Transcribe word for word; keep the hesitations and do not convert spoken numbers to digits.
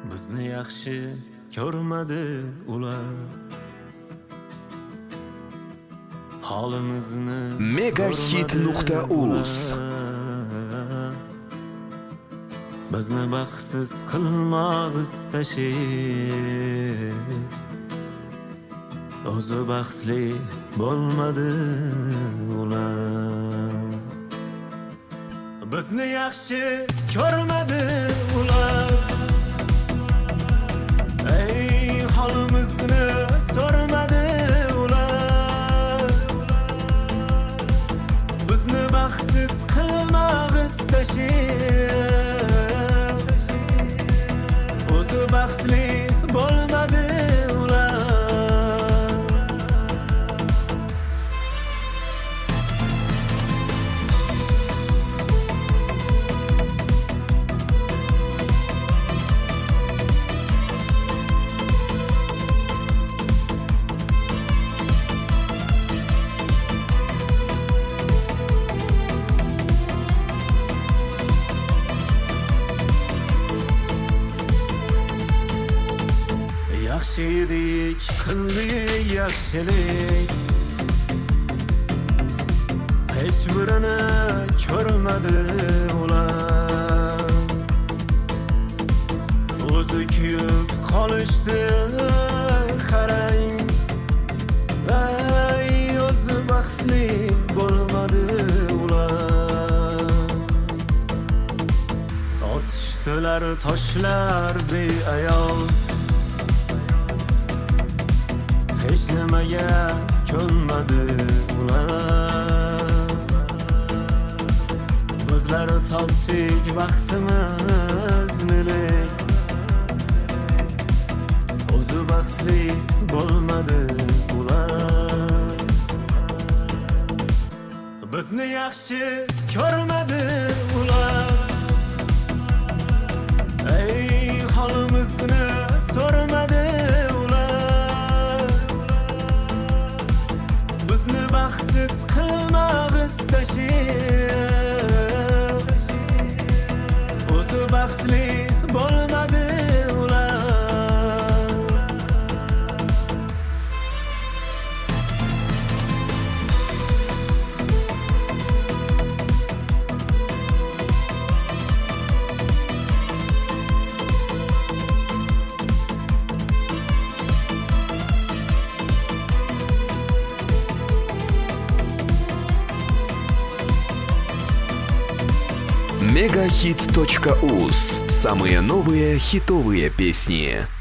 bizni yaxshi ko'rmadi ular. Holimizni megahit nuqta uz bizni baxtsiz qilmoq istashib, o'zi baxtli bo'lmadi ular. Bizni yaxshi ko'rmadi ular. Ey holimizni so'rmadi ular. Bizni baxtsiz qilmoq istashib, o'zi baxtli bo'lmadi ular. Yaxshi edik, qildik yaxshilik, hech birini ko'rmadi ular. O'zi kuyib qolishdi, qarang, ay o'zi baxtli bo'lmadi ular. Otishdilar toshlar beayol, hech nimaga ko'nmadi ular. Bizlar topdik baxtimizni, o'zi baxtli bo'lmadi ular. Bizni yaxshi ko'rmadi ular. Ey holimizni so'rmadi ular. Bizni baxtsiz qilmoq istashib, o'zi baxtli bo'lmadi ular. мегахит точка уз. Самые новые хитовые песни.